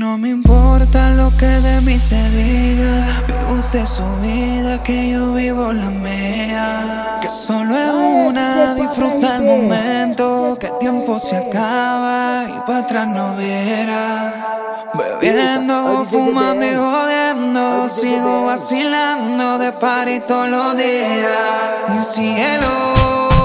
no me importa lo que de mí se diga. Vive usted su vida, que yo vivo la mía. Que solo es una, disfruta el momento. Que el tiempo se acaba y para atrás no viera. Bebiendo, fumando y jodiendo, sigo vacilando de party todos los días. Y cielo.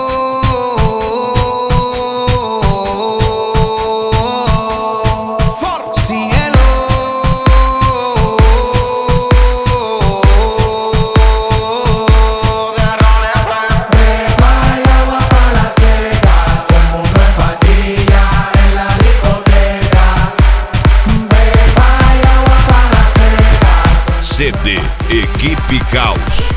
CD Equipe Caos.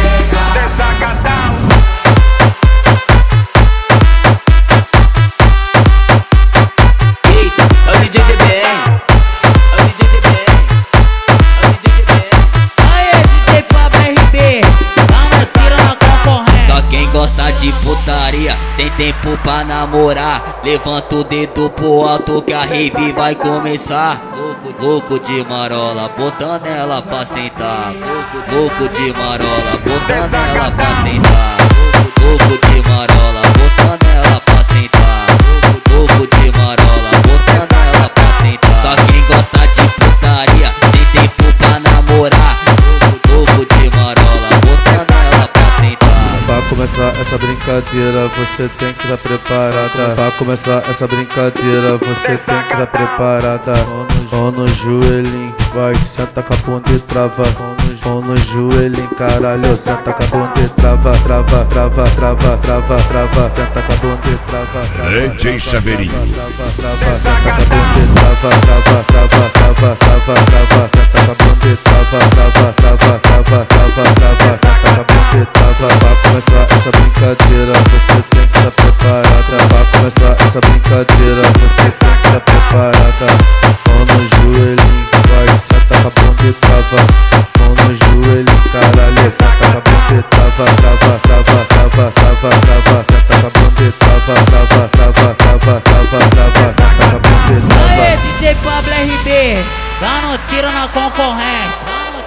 Ei, é o DJ GBR. É o DJ GBR. É o DJ GBR. Aê, DJ Pablo RB, dá uma tira na concorrência. Só quem gosta de putaria, sem tempo pra namorar, levanta o dedo pro alto que a rave vai começar. Louco de marola, botando ela pra sentar. Louco de marola, botando ela pra sentar. Louco de marola, botando ela pra sentar. Louco de marola, botando ela pra sentar. Só quem gosta de putaria, sem tempo pra namorar. Louco de marola, botando ela pra sentar. Pra começar essa brincadeira, você tem que estar preparada. Pra começar essa brincadeira, você tem que estar preparada. Mão no joelhinho, vai, senta com a bunda e trava. Mão no joelhinho, caralho, senta com a bunda e trava. Trava, trava, trava, trava, trava. Senta com a bunda e trava. DJ Chaveirinho. Senta com a bunda e trava, trava, trava, trava, trava, trava. Senta com a bunda e trava, trava, trava, trava, trava, trava. Senta com a bunda e trava. Pra começar essa brincadeira, você tem que estar preparada. Pra começar essa brincadeira, você tem que estar preparada. Mão no joelhinho, vai, senta com a bunda e trava. Mão no joelhinho, caralho, senta com a bunda e trava. Trava, trava, trava, trava, trava. Senta com a bunda e trava, trava, trava, trava, trava, trava. Senta com a bunda e trava. Aê, DJ Pablo RB, dá tiro na concorrência.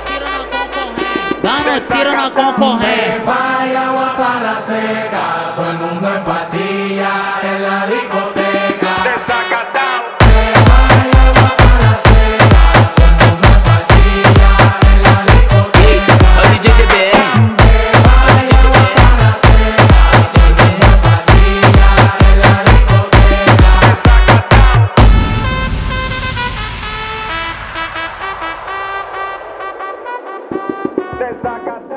Dá tiro na concorrência. Hay agua para la seca, todo el mundo en patilla en la discoteca. Hay agua para la seca, todo el mundo en patilla en la discoteca. É o DJ GBR. Hay agua para la seca, todo el mundo en patilla en la discoteca.